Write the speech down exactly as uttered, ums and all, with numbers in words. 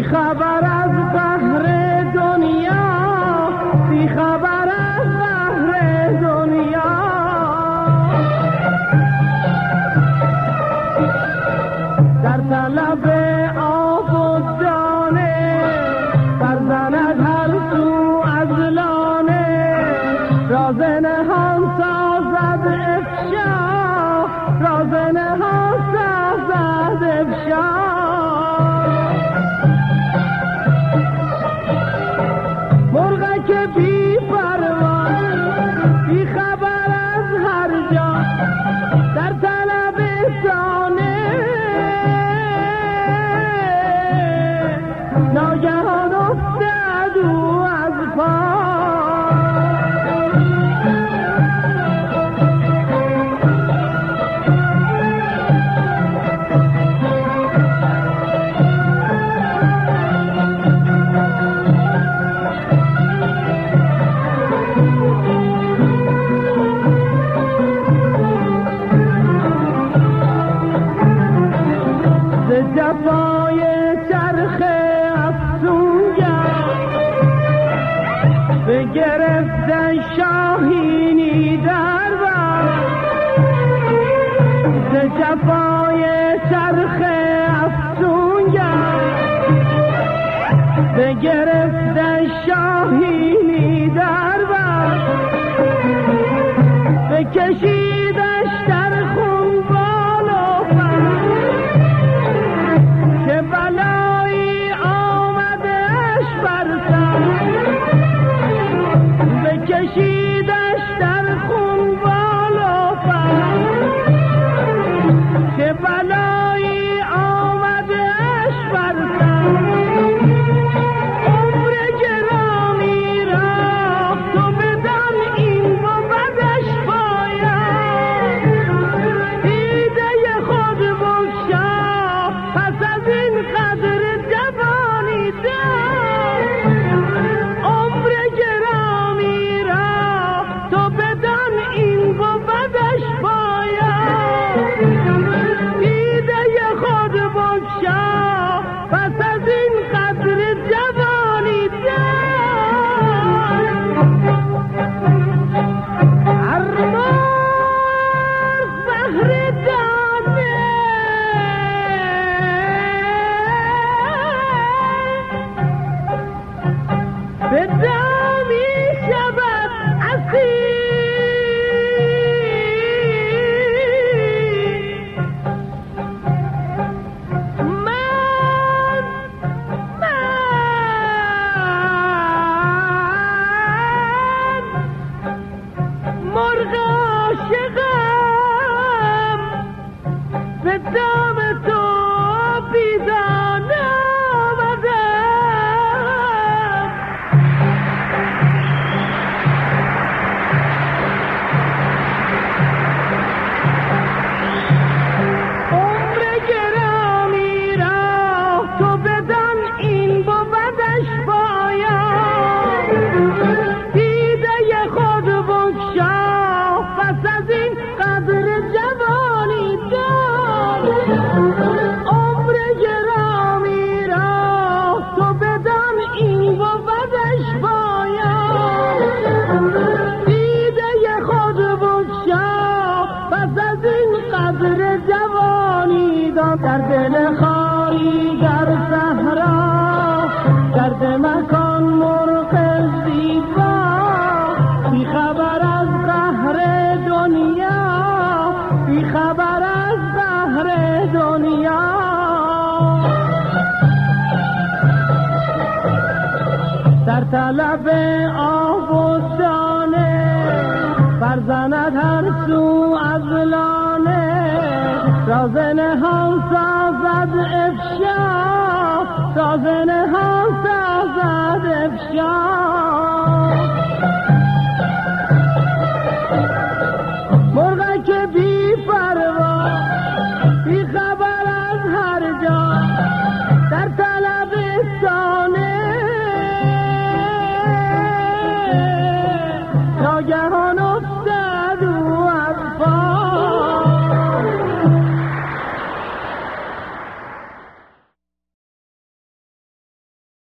خبر از قهر دنیا، بی خبر از قهر دنیا. در طلب آب و دانه برزند هر سو از لانه، راز نهان سازد افشا، راز نهان سازد افشا. مرغک بی پرواز بی خبر از هر جا، در طلب دانه ناگهان افتاد او از پا. جفای چرخ افسونگر بگرفتن شاهینی در بر، ز جفای چرخ افسونگر بگرفتن شاهینی در بر، بکشیدش در خون بال و پر، که بلایی آمدش بر سر، بکشیدش در خون بال و پر، که بلایی آمدش بر سر. عمر گرامی را تو بدان این بودش باید، دیده خود بگشا پس از این قدر جوانی دار. عمر گرامی را تو بدان این بودش باید، دیده خود بگشا پس از این قدر جوانی دار. هر مرغ بهر دانه به دامی شود اسیر، من من مرغ عاشقم به دام تو بیدانه آمدم. عمر گرامی را تو بدان این بودش باید، دیده خود بگشا پس از این قدر جوانی دار. عمر گرامی را تو بدان این بودش باید، دیده خود بگشا پس از این قدر جوانی دار. در دل خاری در صحرا گرد مکان مرغ زیبا، بی خبر از قهر دنیا، بی خبر از قهر دنیا. در طلب آب و دانه برزند هر سو از لانه، راز نهان سازد افشا، راز نهان سازد افشا.